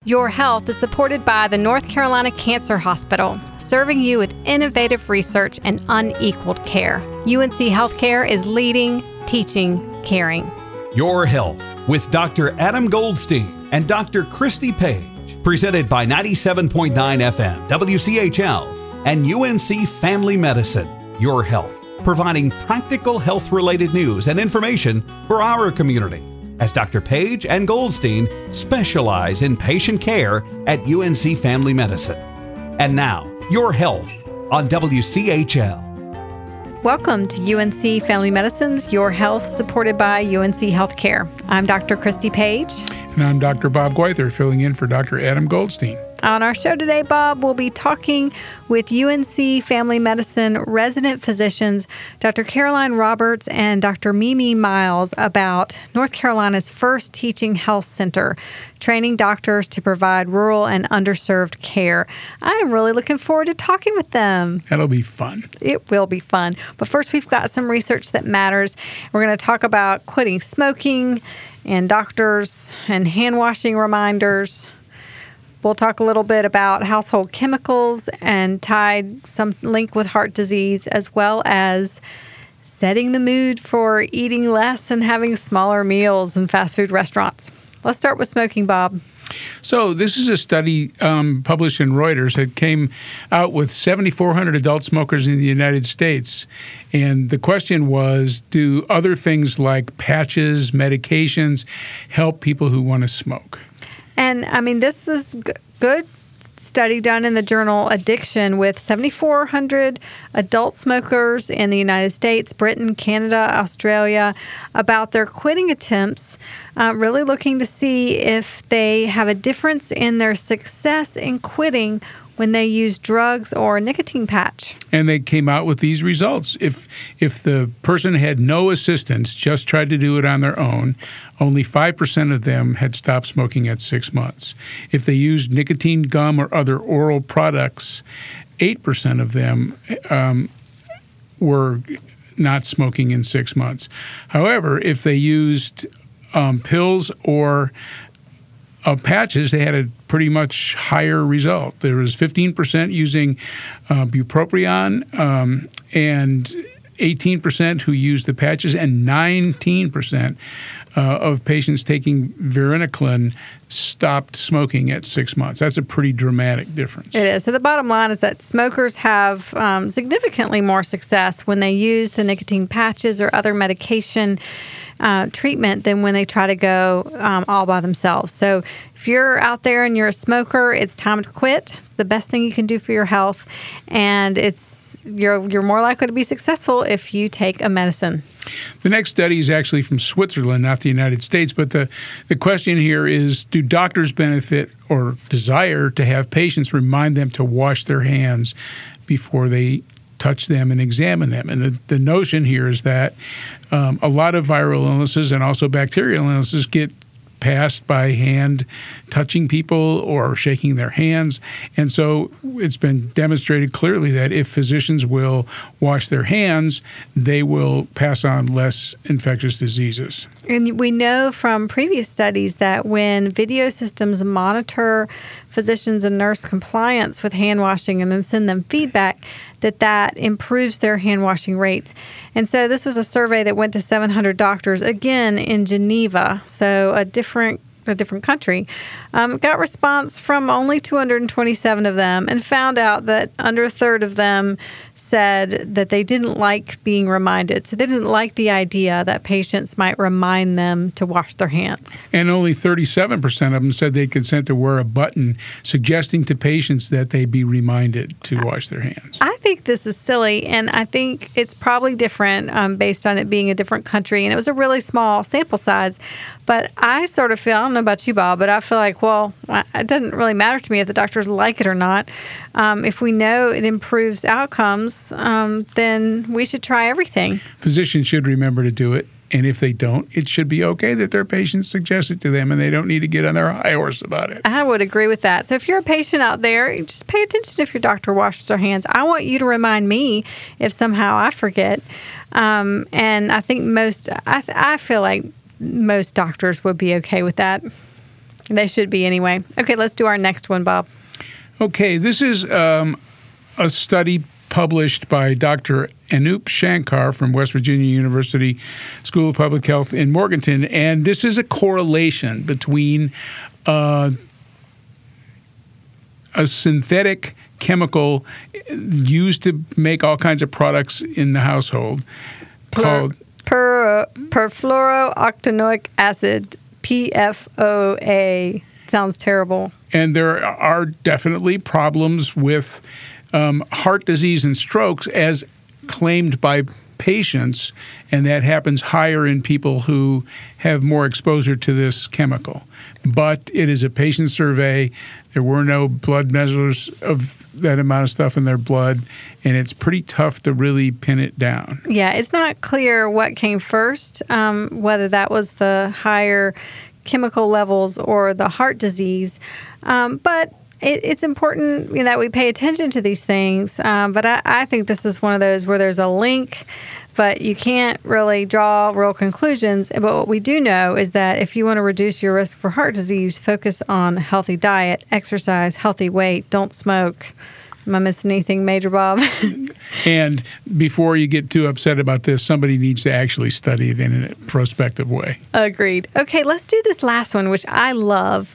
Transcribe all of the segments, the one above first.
Your Health is supported by the North Carolina Cancer Hospital, serving you with innovative research and unequaled care. UNC Healthcare is leading, teaching, caring. Your Health with Dr. Adam Goldstein and Dr. Christy Page, presented by 97.9 FM, WCHL, and UNC Family Medicine. Your Health, providing practical health-related news and information for our community, as Dr. Page and Goldstein specialize in patient care at UNC Family Medicine. And now, Your Health on WCHL. Welcome to UNC Family Medicine's Your Health, supported by UNC Healthcare. I'm Dr. Christy Page. And I'm Dr. Bob Gweither, filling in for Dr. Adam Goldstein. On our show today, Bob, we'll be talking with UNC Family Medicine resident physicians, Dr. Caroline Roberts and Dr. Mimi Miles, about North Carolina's first teaching health center, training doctors to provide rural and underserved care. I'm really looking forward to talking with them. That'll be fun. It will be fun. But first, we've got some research that matters. We're going to talk about quitting smoking and doctors and hand washing reminders. We'll talk a little bit about household chemicals and tied some link with heart disease, as well as setting the mood for eating less and having smaller meals in fast food restaurants. Let's start with smoking, Bob. So this is a study published in Reuters that came out with 7,400 adult smokers in the United States. And the question was, do other things like patches, medications help people who want to smoke? And, I mean, this is good study done in the journal Addiction with 7,400 adult smokers in the United States, Britain, Canada, Australia, about their quitting attempts, really looking to see if they have a difference in their success in quitting when they use drugs or a nicotine patch. And they came out with these results. If the person had no assistance, just tried to do it on their own, only 5% of them had stopped smoking at 6 months. If they used nicotine gum or other oral products, 8% of them were not smoking in 6 months. However, if they used pills or patches, they had a pretty much higher result. There was 15% using bupropion and 18% who used the patches, and 19% of patients taking varenicline stopped smoking at 6 months. That's a pretty dramatic difference. It is. So the bottom line is that smokers have significantly more success when they use the nicotine patches or other medication treatment than when they try to go all by themselves. So if you're out there and you're a smoker, it's time to quit. It's the best thing you can do for your health, and you're more likely to be successful if you take a medicine. The next study is actually from Switzerland, not the United States, but the question here is, do doctors benefit or desire to have patients remind them to wash their hands before they touch them and examine them? And the notion here is that a lot of viral illnesses and also bacterial illnesses get passed by hand touching people or shaking their hands. And so it's been demonstrated clearly that if physicians will wash their hands, they will pass on less infectious diseases. And we know from previous studies that when video systems monitor physicians and nurse compliance with hand washing and then send them feedback, that improves their hand washing rates. And so this was a survey that went to 700 doctors, again in Geneva, so a different country, got response from only 227 of them, and found out that under a third of them said that they didn't like being reminded. So they didn't like the idea that patients might remind them to wash their hands. And only 37% of them said they'd consent to wear a button suggesting to patients that they be reminded to wash their hands. I think this is silly, and I think it's probably different based on it being a different country. And it was a really small sample size. But I sort of feel, I don't know about you, Bob, but I feel like, well, it doesn't really matter to me if the doctors like it or not. If we know it improves outcomes, then we should try everything. Physicians should remember to do it. And if they don't, it should be okay that their patients suggest it to them, and they don't need to get on their high horse about it. I would agree with that. So if you're a patient out there, just pay attention if your doctor washes their hands. I want you to remind me if somehow I forget. And I think I feel like most doctors would be okay with that. They should be anyway. Okay, let's do our next one, Bob. Okay, this is a study published by Dr. Anup Shankar from West Virginia University School of Public Health in Morganton, and this is a correlation between a synthetic chemical used to make all kinds of products in the household called perfluorooctanoic acid, PFOA. Sounds terrible. And there are definitely problems with heart disease and strokes as claimed by patients, and that happens higher in people who have more exposure to this chemical. But it is a patient survey. There were no blood measures of that amount of stuff in their blood, and it's pretty tough to really pin it down. Yeah, it's not clear what came first, whether that was the higher chemical levels or the heart disease. But it's important that we pay attention to these things. But I think this is one of those where there's a link, but you can't really draw real conclusions. But what we do know is that if you want to reduce your risk for heart disease, focus on a healthy diet, exercise, healthy weight, don't smoke. Am I missing anything major, Bob? And before you get too upset about this, somebody needs to actually study it in a prospective way. Agreed. Okay, let's do this last one, which I love.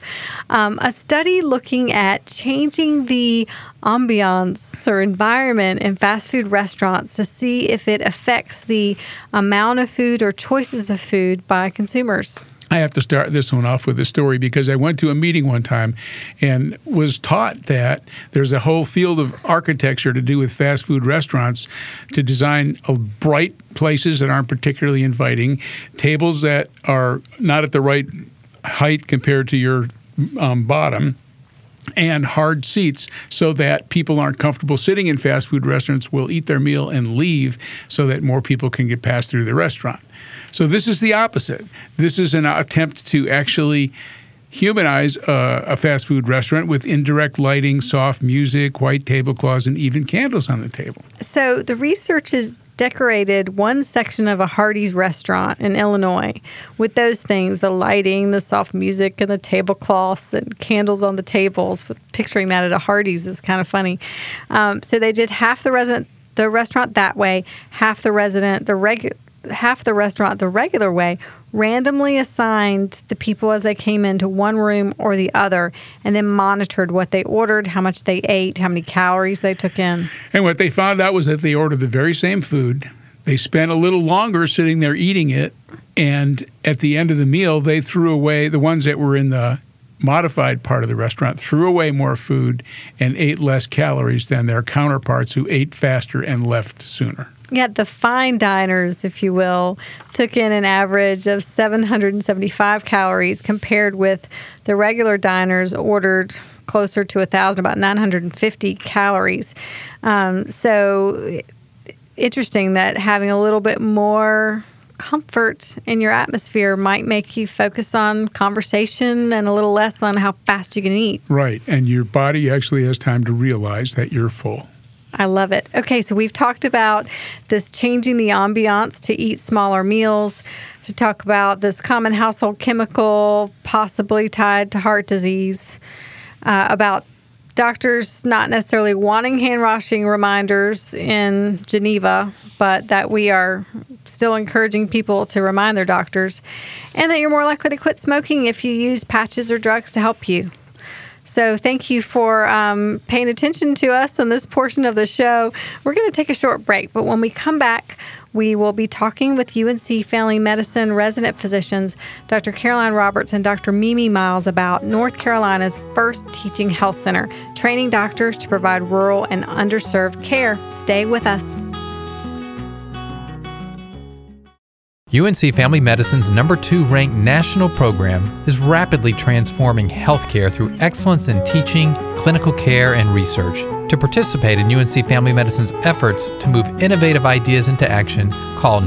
A study looking at changing the ambiance or environment in fast food restaurants to see if it affects the amount of food or choices of food by consumers. I have to start this one off with a story because I went to a meeting one time and was taught that there's a whole field of architecture to do with fast food restaurants to design bright places that aren't particularly inviting, tables that are not at the right height compared to your bottom, and hard seats so that people aren't comfortable sitting in fast food restaurants, will eat their meal and leave so that more people can get passed through the restaurant. So this is the opposite. This is an attempt to actually humanize a fast food restaurant with indirect lighting, soft music, white tablecloths, and even candles on the table. So the researchers decorated one section of a Hardee's restaurant in Illinois with those things, the lighting, the soft music, and the tablecloths and candles on the tables. Picturing that at a Hardee's is kind of funny. So they did half the restaurant that way, half the restaurant the regular way, randomly assigned the people as they came into one room or the other, and then monitored what they ordered, how much they ate, how many calories they took in. And what they found out was that they ordered the very same food. They spent a little longer sitting there eating it, and at the end of the meal, they threw away, the ones that were in the modified part of the restaurant, threw away more food and ate less calories than their counterparts who ate faster and left sooner. Yeah, the fine diners, if you will, took in an average of 775 calories compared with the regular diners ordered closer to 1,000, about 950 calories. So interesting that having a little bit more comfort in your atmosphere might make you focus on conversation and a little less on how fast you can eat. Right, and your body actually has time to realize that you're full. I love it. Okay, so we've talked about this changing the ambiance to eat smaller meals, to talk about this common household chemical possibly tied to heart disease, about doctors not necessarily wanting hand washing reminders in Geneva, but that we are still encouraging people to remind their doctors, and that you're more likely to quit smoking if you use patches or drugs to help you. So thank you for paying attention to us on this portion of the show. We're going to take a short break, but when we come back, we will be talking with UNC Family Medicine resident physicians, Dr. Caroline Roberts and Dr. Mimi Miles, about North Carolina's first teaching health center, training doctors to provide rural and underserved care. Stay with us. UNC Family Medicine's #2 ranked national program is rapidly transforming healthcare through excellence in teaching, clinical care, and research. To participate in UNC Family Medicine's efforts to move innovative ideas into action, call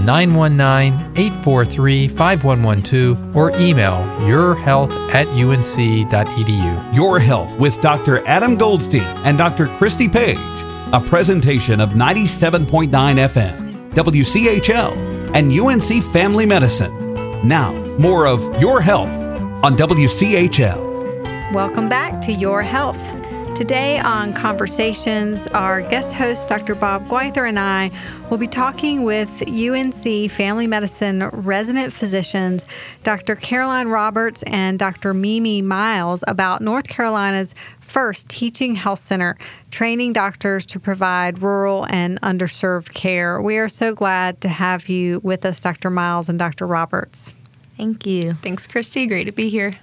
919-843-5112 or email yourhealth@unc.edu. Your Health with Dr. Adam Goldstein and Dr. Christy Page, a presentation of 97.9 FM, WCHL, and UNC Family Medicine. Now, more of Your Health on WCHL. Welcome back to Your Health. Today on Conversations, our guest host, Dr. Bob Gweither, and I will be talking with UNC Family Medicine resident physicians, Dr. Caroline Roberts and Dr. Mimi Miles, about North Carolina's first teaching health center, training doctors to provide rural and underserved care. We are so glad to have you with us, Dr. Miles and Dr. Roberts. Thank you. Thanks, Christy. Great to be here.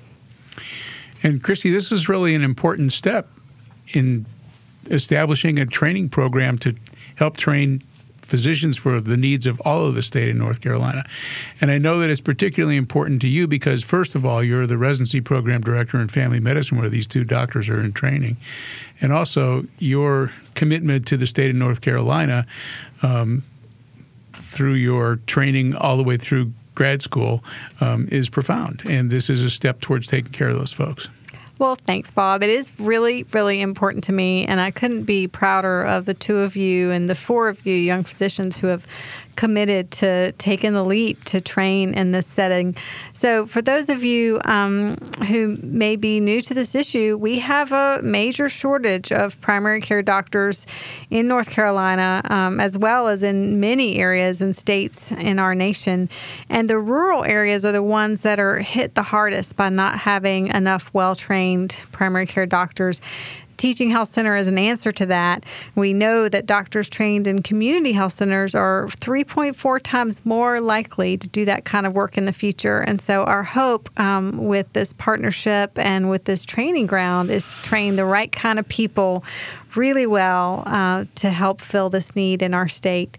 And Christy, this is really an important step in establishing a training program to help train physicians for the needs of all of the state of North Carolina. And I know that it's particularly important to you because, first of all, you're the residency program director in family medicine where these two doctors are in training. And also, your commitment to the state of North Carolina through your training all the way through grad school is profound. And this is a step towards taking care of those folks. Well, thanks, Bob. It is really, really important to me, and I couldn't be prouder of the two of you and the four of you young physicians who have committed to taking the leap to train in this setting. So for those of you who may be new to this issue, we have a major shortage of primary care doctors in North Carolina, as well as in many areas and states in our nation. And the rural areas are the ones that are hit the hardest by not having enough well-trained primary care doctors. Teaching Health Center is an answer to that. We know that doctors trained in community health centers are 3.4 times more likely to do that kind of work in the future. And so our hope with this partnership and with this training ground is to train the right kind of people really well to help fill this need in our state.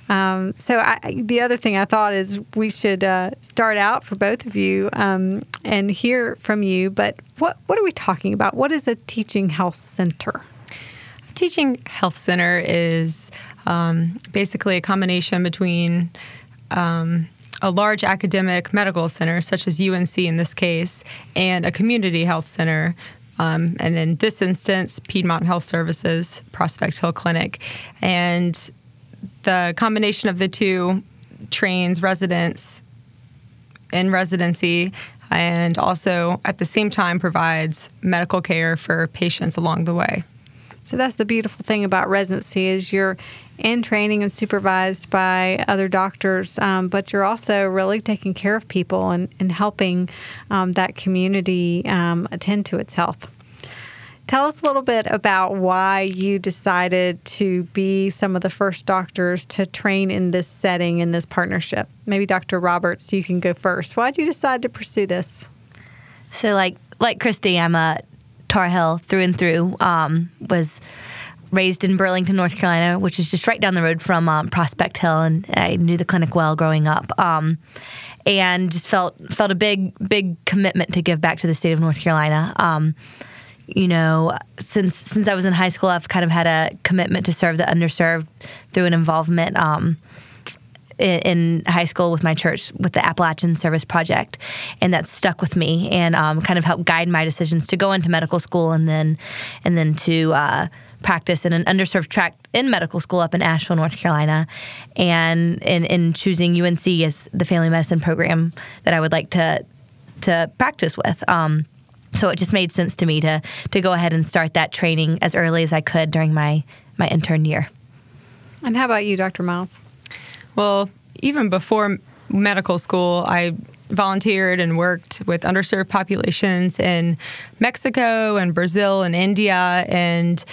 The other thing I thought is we should start out for both of you and hear from you. But what are we talking about? What is a teaching health center? A teaching health center is basically a combination between a large academic medical center, such as UNC in this case, and a community health center. And in this instance, Piedmont Health Services, Prospect Hill Clinic. And the combination of the two trains residents in residency and also at the same time provides medical care for patients along the way. So that's the beautiful thing about residency is you're in training and supervised by other doctors, but you're also really taking care of people and helping that community attend to its health. Tell us a little bit about why you decided to be some of the first doctors to train in this setting, in this partnership. Maybe Dr. Roberts, you can go first. Why did you decide to pursue this? So like Christy, I'm a Tar Heel through and through. Was raised in Burlington, North Carolina, which is just right down the road from Prospect Hill, and I knew the clinic well growing up. And just felt a big commitment to give back to the state of North Carolina. Since I was in high school, I've kind of had a commitment to serve the underserved through an involvement in high school with my church with the Appalachian Service Project, and that stuck with me and kind of helped guide my decisions to go into medical school and then to practice in an underserved track in medical school up in Asheville, North Carolina, and in choosing UNC as the family medicine program that I would like to practice with. So it just made sense to me to go ahead and start that training as early as I could during my intern year. And how about you, Dr. Miles? Well, even before medical school, I volunteered and worked with underserved populations in Mexico and Brazil and India, and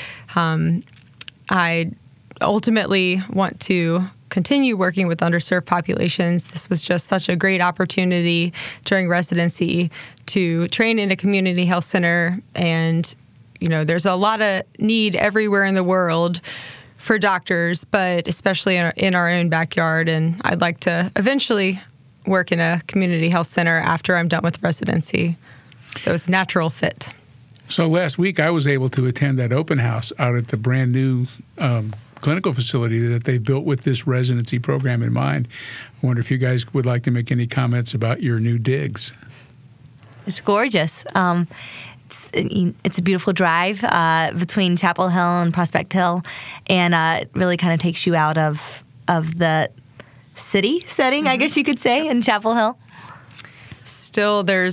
I ultimately want to continue working with underserved populations. This was just such a great opportunity during residency to train in a community health center. And, there's a lot of need everywhere in the world for doctors, but especially in our own backyard. And I'd like to eventually work in a community health center after I'm done with residency. So it's a natural fit. So last week I was able to attend that open house out at the brand new clinical facility that they built with this residency program in mind. I wonder if you guys would like to make any comments about your new digs. It's gorgeous. It's a beautiful drive between Chapel Hill and Prospect Hill, and it really kind of takes you out of the city setting, I guess you could say, in Chapel Hill. Still, there's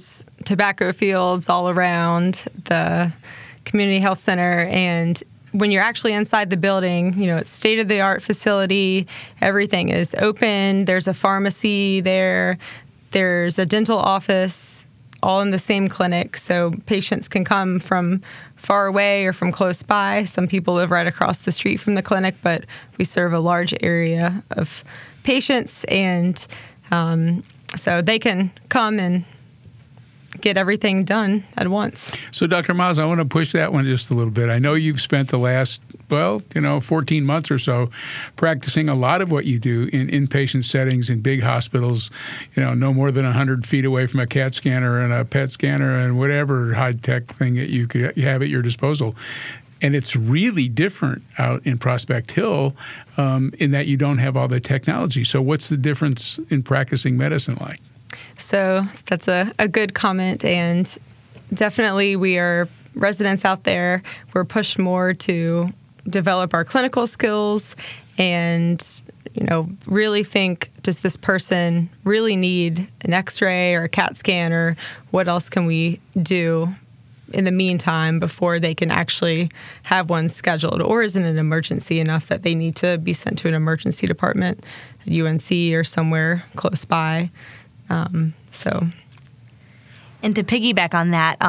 tobacco fields all around the community health center. And when you're actually inside the building, it's state-of-the-art facility. Everything is open. There's a pharmacy there. There's a dental office, all in the same clinic. So patients can come from far away or from close by. Some people live right across the street from the clinic, but we serve a large area of patients. And so they can come and get everything done at once. So, Dr. Miles, I want to push that one just a little bit. I know you've spent the last, 14 months or so practicing a lot of what you do in inpatient settings in big hospitals, no more than 100 feet away from a CAT scanner and a PET scanner and whatever high-tech thing that you have at your disposal. And it's really different out in Prospect Hill in that you don't have all the technology. So what's the difference in practicing medicine like? So that's a good comment, and definitely we are residents out there. We're pushed more to develop our clinical skills and, really think, does this person really need an X-ray or a CAT scan, or what else can we do in the meantime before they can actually have one scheduled, or is it an emergency enough that they need to be sent to an emergency department at UNC or somewhere close by? And to piggyback on that,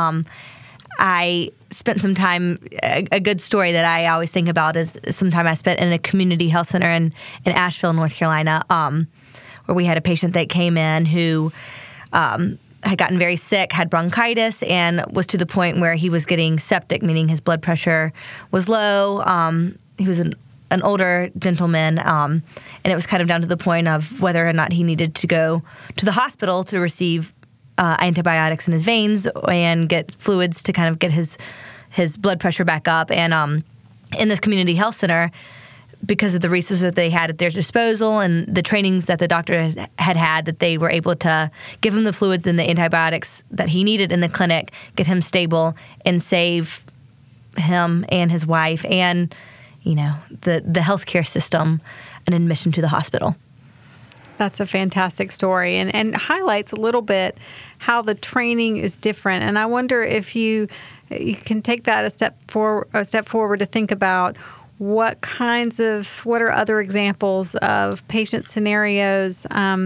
I spent some time, a good story that I always think about is some time I spent in a community health center in Asheville, North Carolina, where we had a patient that came in who had gotten very sick, had bronchitis, and was to the point where he was getting septic, meaning his blood pressure was low. He was an older gentleman, and it was kind of down to the point of whether or not he needed to go to the hospital to receive antibiotics in his veins and get fluids to kind of get his blood pressure back up. And in this community health center, because of the resources that they had at their disposal and the trainings that the doctor had, that they were able to give him the fluids and the antibiotics that he needed in the clinic, get him stable, and save him and his wife and the healthcare system an admission to the hospital. That's a fantastic story and highlights a little bit how the training is different. And I wonder if you can take that a step forward to think about what are other examples of patient scenarios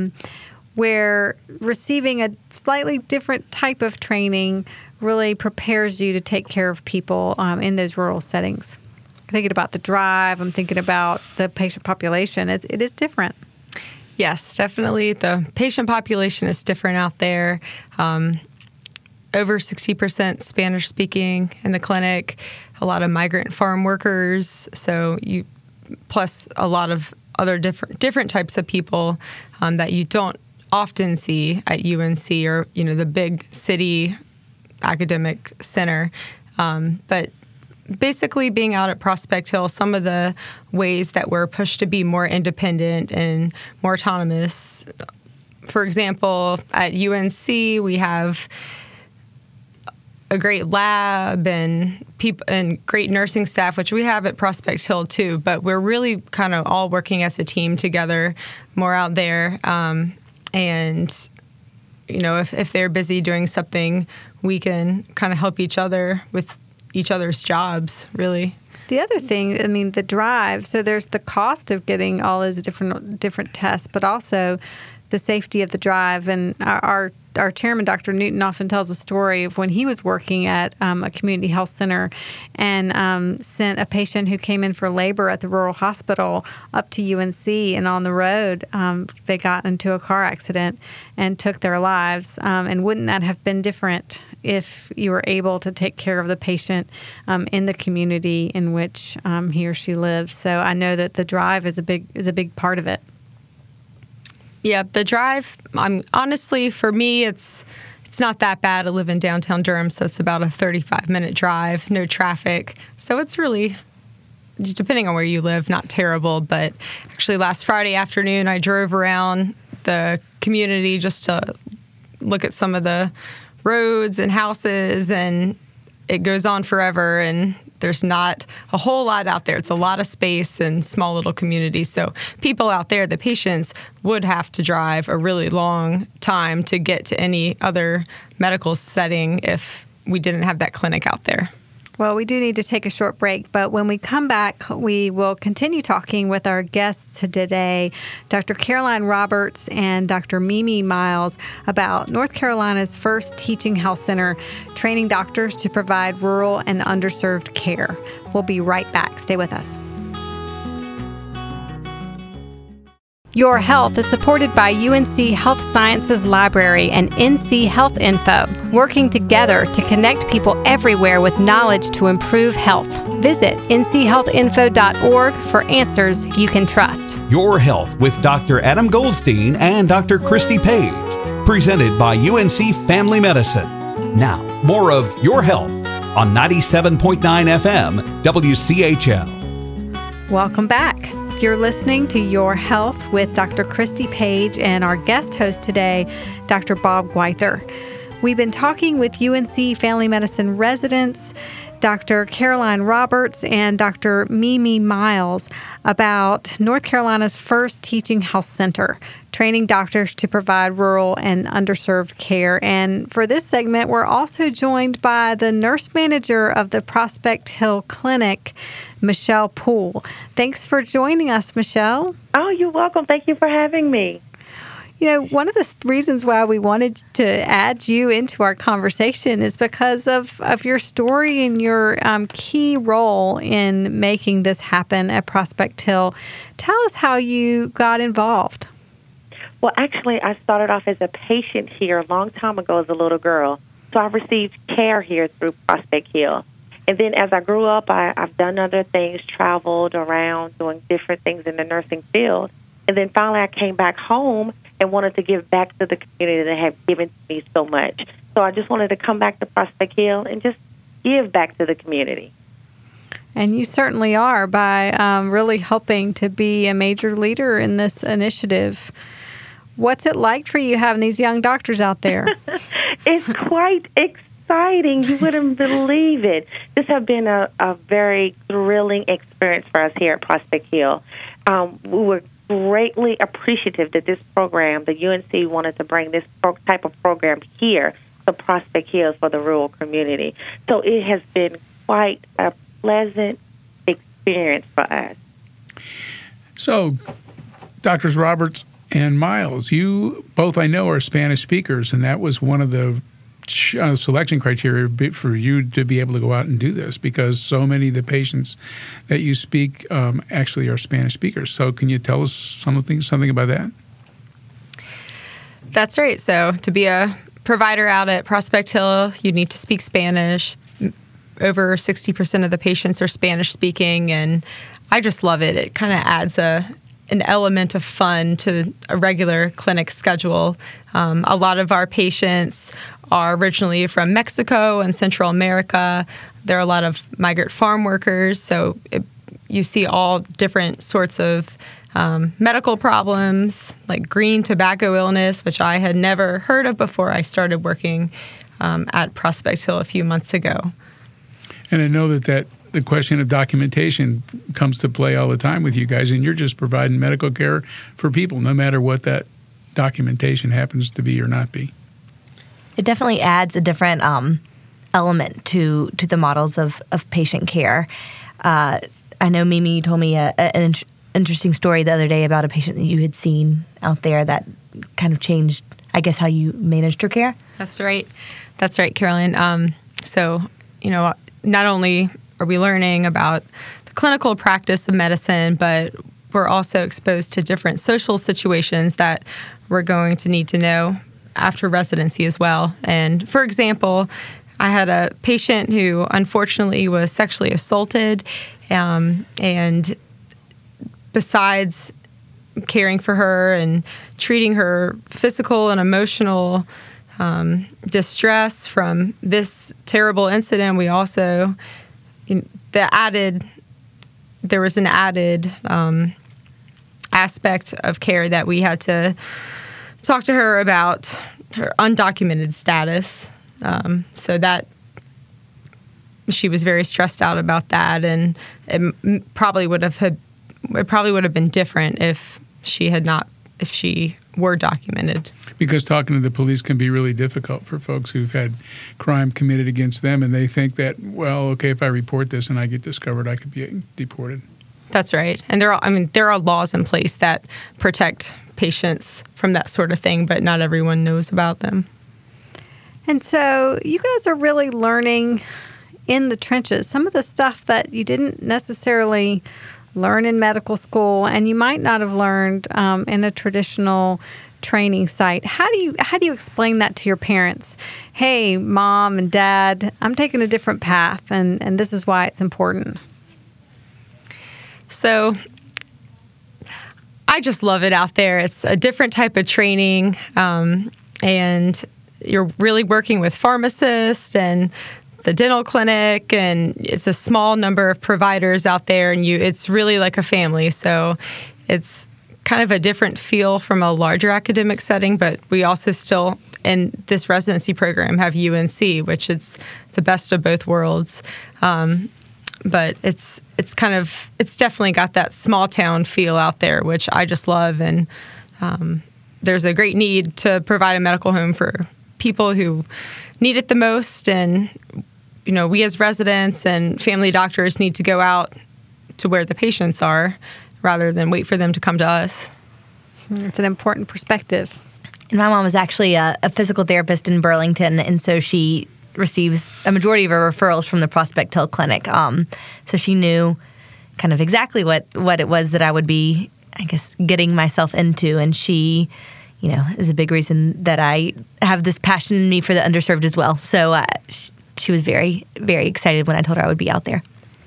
where receiving a slightly different type of training really prepares you to take care of people in those rural settings. I'm thinking about the drive. I'm thinking about the patient population. It is different. Yes, definitely. The patient population is different out there. Over 60% Spanish speaking in the clinic, a lot of migrant farm workers. So plus a lot of other different types of people that you don't often see at UNC or, the big city academic center. But basically being out at Prospect Hill, some of the ways that we're pushed to be more independent and more autonomous. For example, at UNC, we have a great lab and great nursing staff, which we have at Prospect Hill too, but we're really kind of all working as a team together more out there. And, if they're busy doing something, we can kind of help each other with each other's jobs, really. The other thing, the drive, so there's the cost of getting all those different tests, but also the safety of the drive. And our chairman, Dr. Newton, often tells a story of when he was working at a community health center and sent a patient who came in for labor at the rural hospital up to UNC, and on the road they got into a car accident and took their lives. And wouldn't that have been different if you were able to take care of the patient in the community in which he or she lives? So I know that the drive is a big part of it. Yeah, the drive, honestly, for me, it's not that bad. I live in downtown Durham, so it's about a 35-minute drive, no traffic. So it's really, depending on where you live, not terrible. But actually last Friday afternoon, I drove around the community just to look at some of the roads and houses, and it goes on forever. And There's not a whole lot out there. It's a lot of space and small little communities. So people out there, the patients, would have to drive a really long time to get to any other medical setting if we didn't have that clinic out there. Well, we do need to take a short break, but when we come back, we will continue talking with our guests today, Dr. Caroline Roberts and Dr. Mimi Miles, about North Carolina's first teaching health center, training doctors to provide rural and underserved care. We'll be right back. Stay with us. Your Health is supported by UNC Health Sciences Library and NC Health Info, working together to connect people everywhere with knowledge to improve health. Visit nchealthinfo.org for answers you can trust. Your Health with Dr. Adam Goldstein and Dr. Christy Page, presented by UNC Family Medicine. Now, more of Your Health on 97.9 FM WCHL. Welcome back. You're listening to Your Health with Dr. Christy Page and our guest host today, Dr. Bob Gweither. We've been talking with UNC Family Medicine residents, Dr. Caroline Roberts and Dr. Mimi Miles, about North Carolina's first teaching health center, training doctors to provide rural and underserved care. And for this segment, we're also joined by the nurse manager of the Prospect Hill Clinic, Michelle Poole. Thanks for joining us, Michelle. Oh, you're welcome. Thank you for having me. You know, one of the reasons why we wanted to add you into our conversation is because of your story and your key role in making this happen at Prospect Hill. Tell us how you got involved. Well, actually, I started off as a patient here a long time ago as a little girl. So I received care here through Prospect Hill. And then as I grew up, I've done other things, traveled around, doing different things in the nursing field. And then finally I came back home and wanted to give back to the community that had given to me so much. So I just wanted to come back to Prospect Hill and just give back to the community. And you certainly are by really helping to be a major leader in this initiative. What's it like for you having these young doctors out there? It's quite exciting. You wouldn't believe it. This has been a very thrilling experience for us here at Prospect Hill. We were greatly appreciative that this program, the UNC wanted to bring this type of program here to Prospect Hill for the rural community. So it has been quite a pleasant experience for us. So, Drs. Roberts and Miles, you both, I know, are Spanish speakers, and that was one of the selection criteria for you to be able to go out and do this, because so many of the patients that you speak actually are Spanish speakers. So can you tell us something about that? That's right. So to be a provider out at Prospect Hill, you need to speak Spanish. Over 60% of the patients are Spanish speaking, and I just love it. It kind of adds an element of fun to a regular clinic schedule. A lot of our patients are originally from Mexico and Central America. There are a lot of migrant farm workers, so you see all different sorts of medical problems, like green tobacco illness, which I had never heard of before I started working at Prospect Hill a few months ago. And I know that the question of documentation comes to play all the time with you guys, and you're just providing medical care for people, no matter what that documentation happens to be or not be. It definitely adds a different element to the models of patient care. I know, Mimi, you told me an interesting story the other day about a patient that you had seen out there that kind of changed, I guess, how you managed her care. That's right, Caroline. So, not only are we learning about the clinical practice of medicine, but we're also exposed to different social situations that we're going to need to know after residency as well. And for example, I had a patient who unfortunately was sexually assaulted, and besides caring for her and treating her physical and emotional distress from this terrible incident, we also there was an added aspect of care that we had to talk to her about her undocumented status. So that she was very stressed out about that, and it probably would have been different if she were documented. Because talking to the police can be really difficult for folks who've had crime committed against them, and they think that, well, okay, if I report this and I get discovered, I could be deported. That's right. And there are laws in place that protect patients from that sort of thing, but not everyone knows about them. And so you guys are really learning in the trenches some of the stuff that you didn't necessarily learn in medical school, and you might not have learned in a traditional training site. How do you explain that to your parents? Hey, Mom and Dad, I'm taking a different path, and this is why it's important. So I just love it out there. It's a different type of training, and you're really working with pharmacists and the dental clinic, and it's a small number of providers out there, and it's really like a family. So it's kind of a different feel from a larger academic setting, but we also still, in this residency program, have UNC, which is the best of both worlds. But it's definitely got that small town feel out there, which I just love. And there's a great need to provide a medical home for people who need it the most. And, we as residents and family doctors need to go out to where the patients are rather than wait for them to come to us. It's an important perspective. And my mom is actually a physical therapist in Burlington, and so she receives a majority of her referrals from the Prospect Hill Clinic. So she knew kind of exactly what it was that I would be, I guess, getting myself into. And she, is a big reason that I have this passion in me for the underserved as well. So she was very, very excited when I told her I would be out there.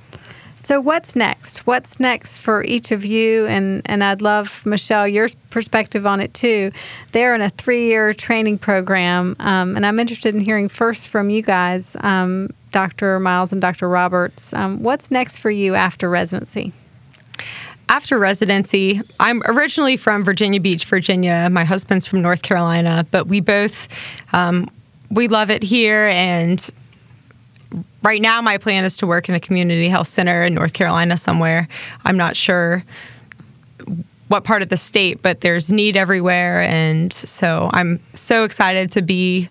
So what's next? What's next for each of you? And I'd love, Michelle, your perspective on it too. They're in a 3-year training program, and I'm interested in hearing first from you guys, Dr. Miles and Dr. Roberts. What's next for you after residency? After residency, I'm originally from Virginia Beach, Virginia. My husband's from North Carolina, but we both, we love it here, and right now, my plan is to work in a community health center in North Carolina somewhere. I'm not sure what part of the state, but there's need everywhere. And so I'm so excited to be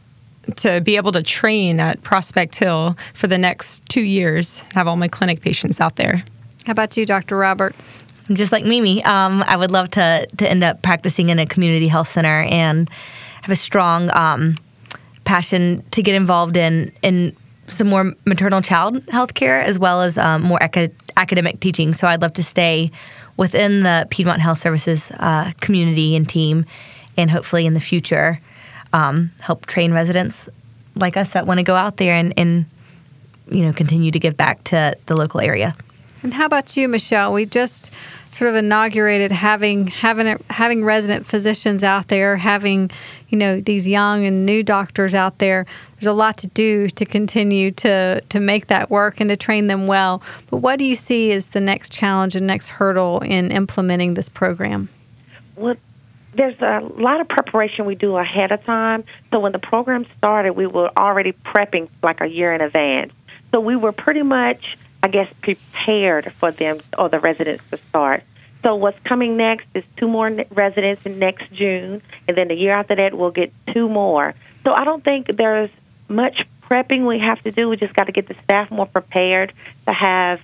able to train at Prospect Hill for the next 2 years, have all my clinic patients out there. How about you, Dr. Roberts? Just like Mimi, I would love to end up practicing in a community health center and have a strong passion to get involved in some more maternal child health care, as well as more academic teaching. So I'd love to stay within the Piedmont Health Services community and team, and hopefully in the future help train residents like us that want to go out there and continue to give back to the local area. And how about you, Michelle? We just sort of inaugurated having resident physicians out there, having these young and new doctors out there. There's a lot to do to continue to make that work and to train them well. But what do you see as the next challenge and next hurdle in implementing this program? Well, there's a lot of preparation we do ahead of time. So when the program started, we were already prepping like a year in advance. So we were pretty much, I guess, prepared for them or the residents to start. So what's coming next is 2 more residents in next June, and then the year after that we'll get 2 more. So I don't think there's much prepping we have to do. We just got to get the staff more prepared to have,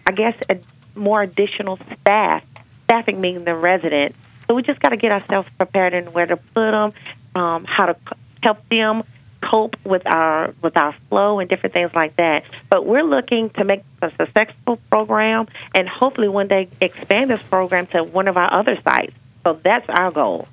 more additional staffing meaning the residents. So we just got to get ourselves prepared and where to put them, how to help them cope with our flow and different things like that. But we're looking to make a successful program and hopefully one day expand this program to one of our other sites. So that's our goal.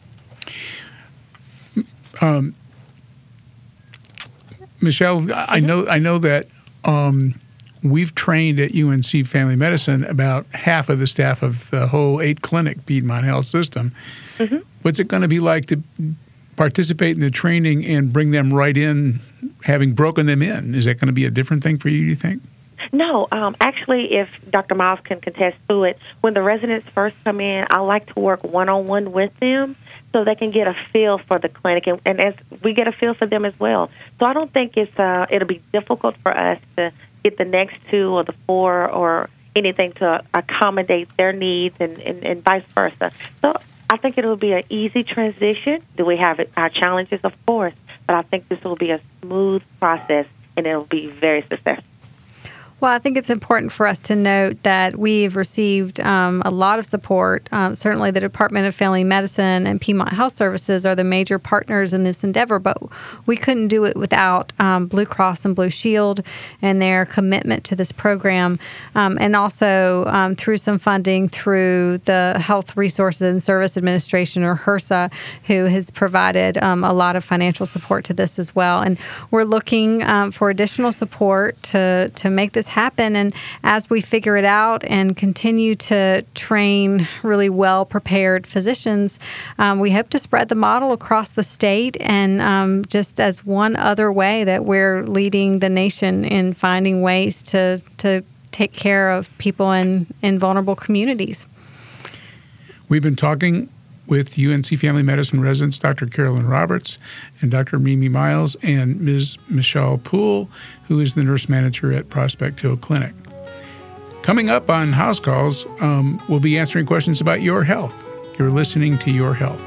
Michelle, I know that we've trained at UNC Family Medicine about half of the staff of the whole 8-clinic Piedmont Health System. Mm-hmm. What's it going to be like to participate in the training and bring them right in, having broken them in? Is that going to be a different thing for you, do you think? No, actually, if Dr. Miles can contest to it, when the residents first come in, I like to work one-on-one with them so they can get a feel for the clinic, and as we get a feel for them as well. So I don't think it'll be difficult for us to get the next 2 or the 4 or anything to accommodate their needs and vice versa. So I think it will be an easy transition. Do we have our challenges? Of course. But I think this will be a smooth process, and it will be very successful. Well, I think it's important for us to note that we've received a lot of support. Certainly the Department of Family Medicine and Piedmont Health Services are the major partners in this endeavor, but we couldn't do it without Blue Cross and Blue Shield and their commitment to this program, and also through some funding through the Health Resources and Service Administration, or HRSA, who has provided a lot of financial support to this as well. And we're looking for additional support to make this happen. And as we figure it out and continue to train really well-prepared physicians, we hope to spread the model across the state, and just as one other way that we're leading the nation in finding ways to take care of people in vulnerable communities. We've been talking with UNC Family Medicine residents Dr. Carolyn Roberts and Dr. Mimi Miles and Ms. Michelle Poole, who is the nurse manager at Prospect Hill Clinic. Coming up on House Calls, we'll be answering questions about your health. You're listening to Your Health.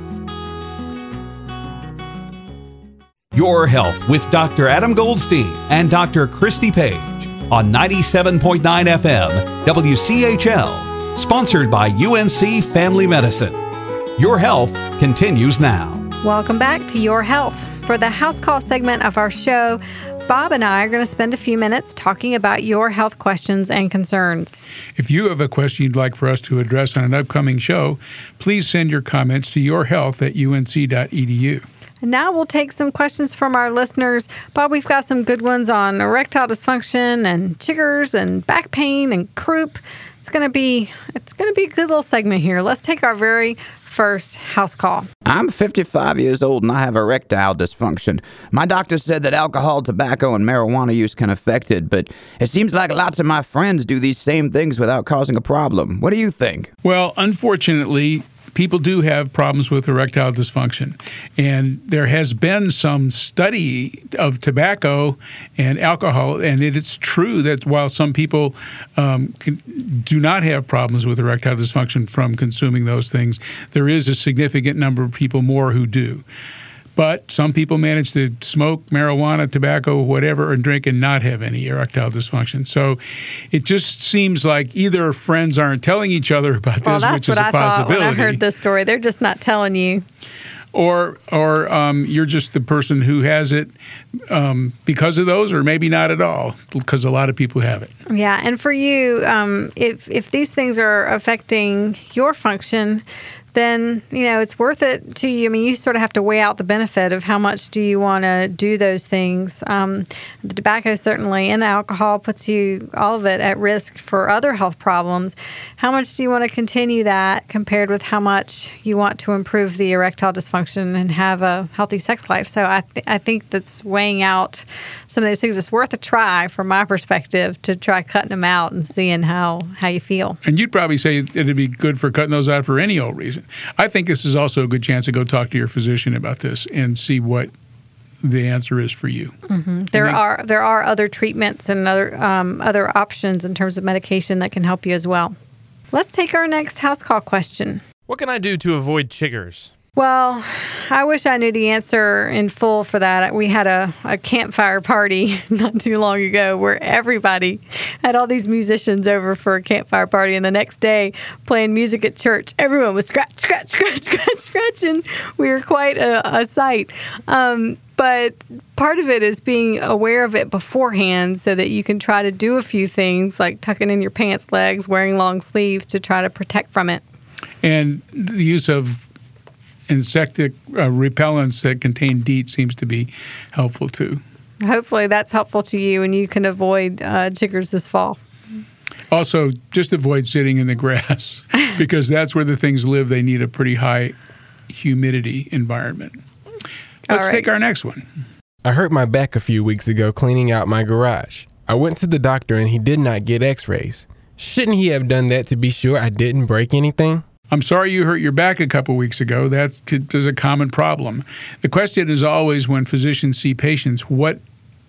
Your Health with Dr. Adam Goldstein and Dr. Christy Page on 97.9 FM WCHL, sponsored by UNC Family Medicine. Your Health continues now. Welcome back to Your Health. For the House Call segment of our show, Bob and I are going to spend a few minutes talking about your health questions and concerns. If you have a question you'd like for us to address on an upcoming show, please send your comments to yourhealth@unc.edu. And now we'll take some questions from our listeners. Bob, we've got some good ones on erectile dysfunction and chiggers and back pain and croup. It's going to be a good little segment here. Let's take our very first house call. I'm 55 years old and I have erectile dysfunction. My doctor said that alcohol, tobacco, and marijuana use can affect it, but it seems like lots of my friends do these same things without causing a problem. What do you think? Well, unfortunately, people do have problems with erectile dysfunction. And there has been some study of tobacco and alcohol, and it's true that while some people do not have problems with erectile dysfunction from consuming those things, there is a significant number of people more who do. But some people manage to smoke marijuana, tobacco, whatever, and drink and not have any erectile dysfunction. So it just seems like either friends aren't telling each other about this, which is a possibility. Well, that's what I thought when I heard this story. They're just not telling you. Or you're just the person who has it because of those, or maybe not at all, because a lot of people have it. Yeah, and for you, if these things are affecting your function, then, it's worth it to you. I mean, you sort of have to weigh out the benefit of how much do you want to do those things. The tobacco certainly and the alcohol puts you, all of it, at risk for other health problems. How much do you want to continue that compared with how much you want to improve the erectile dysfunction and have a healthy sex life? So I think that's weighing out some of those things. It's worth a try from my perspective to try cutting them out and seeing how you feel. And you'd probably say it'd be good for cutting those out for any old reason. I think this is also a good chance to go talk to your physician about this and see what the answer is for you. Mm-hmm. There are other treatments and other options in terms of medication that can help you as well. Let's take our next house call question. What can I do to avoid chiggers? Well, I wish I knew the answer in full for that. We had a campfire party not too long ago where everybody had all these musicians over for a campfire party, and the next day playing music at church, everyone was scratch, scratch, scratch, scratch, scratching. We were quite a sight. But part of it is being aware of it beforehand so that you can try to do a few things like tucking in your pants legs, wearing long sleeves to try to protect from it. And the use of insectic repellents that contain DEET seems to be helpful too. Hopefully that's helpful to you and you can avoid chiggers this fall. Also, just avoid sitting in the grass because that's where the things live. They need a pretty high humidity environment. Let's take our next one. I hurt my back a few weeks ago cleaning out my garage. I went to the doctor and he did not get x-rays. Shouldn't he have done that to be sure I didn't break anything? I'm sorry you hurt your back a couple weeks ago. That is a common problem. The question is always when physicians see patients, what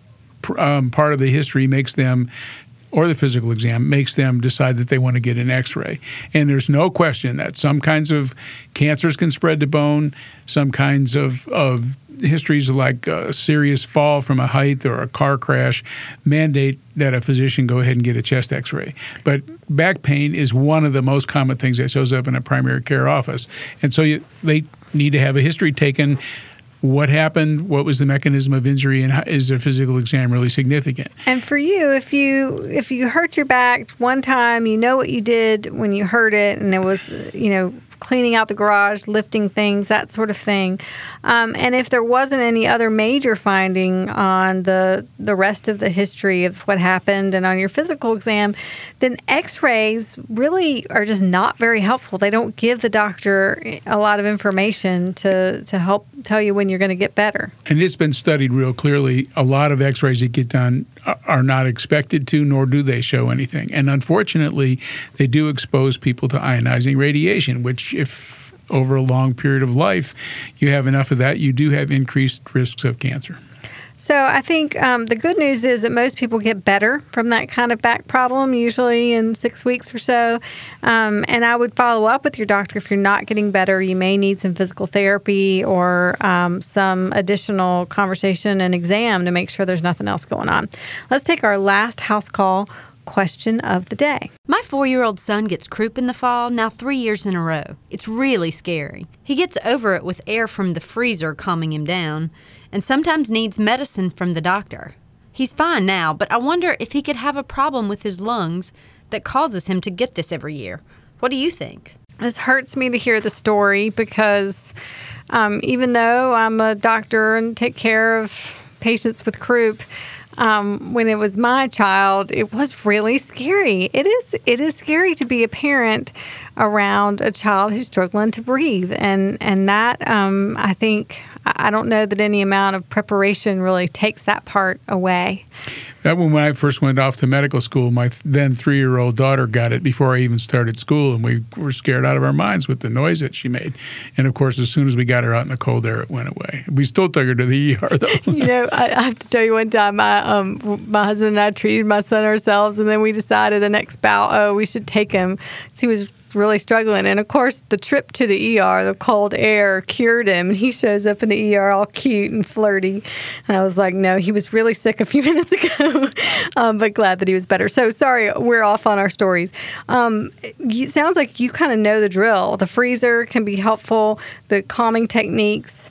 part of the history makes them, or the physical exam, makes them decide that they want to get an x-ray. And there's no question that some kinds of cancers can spread to bone, some kinds of histories like a serious fall from a height or a car crash mandate that a physician go ahead and get a chest x-ray. But back pain is one of the most common things that shows up in a primary care office. And so they need to have a history taken. What happened? What was the mechanism of injury? And is their physical exam really significant? And for you, if you hurt your back one time, you know what you did when you hurt it, and it was, cleaning out the garage, lifting things, that sort of thing. And if there wasn't any other major finding on the rest of the history of what happened and on your physical exam, then x-rays really are just not very helpful. They don't give the doctor a lot of information to help tell you when you're going to get better. And it's been studied real clearly. A lot of x-rays that get done are not expected to, nor do they show anything. And unfortunately, they do expose people to ionizing radiation, which if over a long period of life you have enough of that, you do have increased risks of cancer. So I think the good news is that most people get better from that kind of back problem, usually in 6 weeks or so. And I would follow up with your doctor if you're not getting better. You may need some physical therapy or some additional conversation and exam to make sure there's nothing else going on. Let's take our last house call question of the day. My 4-year-old son gets croup in the fall, now 3 years in a row. It's really scary. He gets over it with air from the freezer calming him down, and sometimes needs medicine from the doctor. He's fine now, but I wonder if he could have a problem with his lungs that causes him to get this every year. What do you think? This hurts me to hear the story because even though I'm a doctor and take care of patients with croup, when it was my child, it was really scary. It is scary to be a parent around a child who's struggling to breathe, and that I think I don't know that any amount of preparation really takes that part away. That when I first went off to medical school, my then 3-year-old daughter got it before I even started school, and we were scared out of our minds with the noise that she made. And of course, as soon as we got her out in the cold air, it went away. We still took her to the ER, though. I have to tell you, one time, my husband and I treated my son ourselves, and then we decided the next bout, we should take him. He was really struggling. And of course, the trip to the ER, the cold air, cured him. And he shows up in the ER all cute and flirty. And I was like, no, he was really sick a few minutes ago, but glad that he was better. So sorry, we're off on our stories. It sounds like you kind of know the drill. The freezer can be helpful. The calming techniques,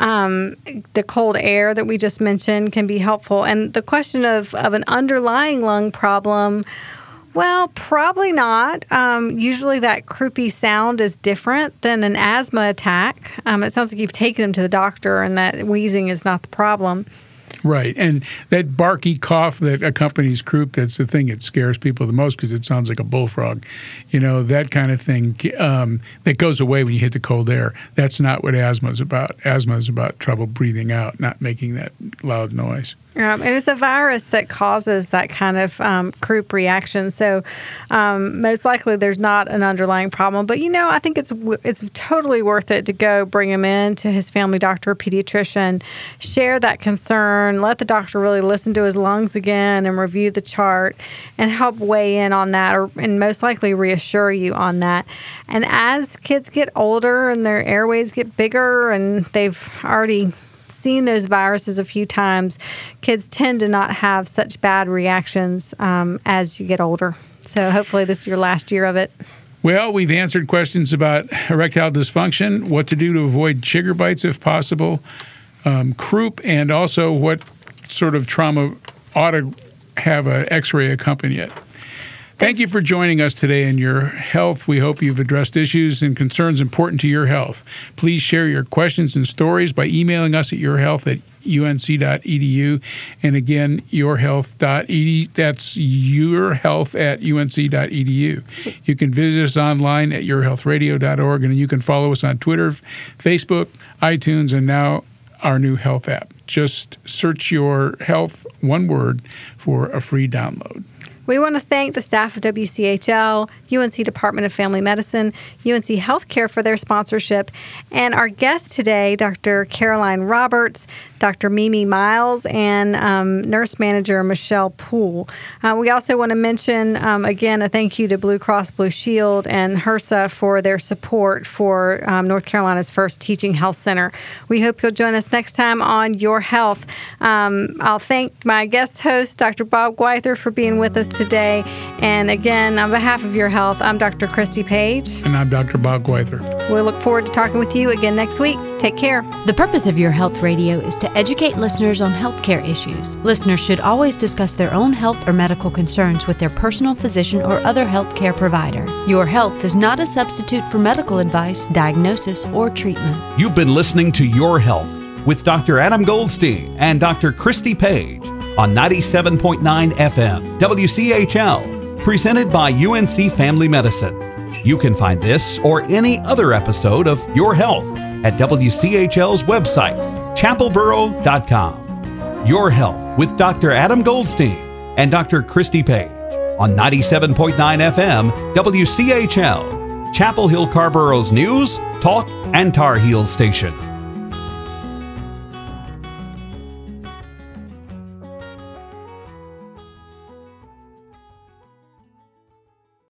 the cold air that we just mentioned can be helpful. And the question of an underlying lung problem, well, probably not. Usually that croupy sound is different than an asthma attack. It sounds like you've taken him to the doctor and that wheezing is not the problem. Right. And that barky cough that accompanies croup, that's the thing that scares people the most because it sounds like a bullfrog. That kind of thing that goes away when you hit the cold air. That's not what asthma is about. Asthma is about trouble breathing out, not making that loud noise. And it's a virus that causes that kind of croup reaction. So most likely there's not an underlying problem. But, I think it's totally worth it to go bring him in to his family doctor or pediatrician, share that concern, let the doctor really listen to his lungs again and review the chart and help weigh in on that and most likely reassure you on that. And as kids get older and their airways get bigger and they've already seen those viruses a few times, kids tend to not have such bad reactions as you get older. So hopefully this is your last year of it. Well, we've answered questions about erectile dysfunction, what to do to avoid chigger bites if possible, croup, and also what sort of trauma ought to have an x-ray accompany it. Thank you for joining us today in Your Health. We hope you've addressed issues and concerns important to your health. Please share your questions and stories by emailing us at yourhealth@unc.edu. And again, yourhealth.edu. That's yourhealth@unc.edu. You can visit us online at yourhealthradio.org, and you can follow us on Twitter, Facebook, iTunes, and now our new health app. Just search Your Health, one word, for a free download. We want to thank the staff of WCHL, UNC Department of Family Medicine, UNC Healthcare for their sponsorship, and our guests today, Dr. Caroline Roberts, Dr. Mimi Miles, and nurse manager Michelle Poole. We also want to mention, again, a thank you to Blue Cross Blue Shield and HRSA for their support for North Carolina's first teaching health center. We hope you'll join us next time on Your Health. I'll thank my guest host, Dr. Bob Gweither, for being with us today. And again, on behalf of Your Health, I'm Dr. Christy Page. And I'm Dr. Bob Gweither. We'll look forward to talking with you again next week. Take care. The purpose of Your Health Radio is to educate listeners on healthcare issues. Listeners should always discuss their own health or medical concerns with their personal physician or other healthcare provider. Your Health is not a substitute for medical advice, diagnosis, or treatment. You've been listening to Your Health with Dr. Adam Goldstein and Dr. Christy Page on 97.9 FM WCHL, presented by UNC Family Medicine. You can find this or any other episode of Your Health at WCHL's website, chapelboro.com. Your Health with Dr. Adam Goldstein and Dr. Christy Page on 97.9 FM WCHL, Chapel Hill Carborough's news, talk, and Tar Heels station.